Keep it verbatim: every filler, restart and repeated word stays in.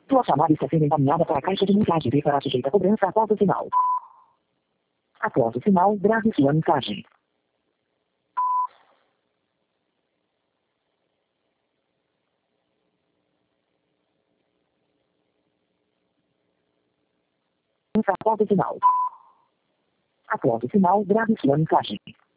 Sua chamada está sendo encaminhada para a caixa de mensagens e será sujeita a cobrança após o sinal. Após o sinal, grave sua mensagem. Após o sinal. Após o sinal, grave sua mensagem.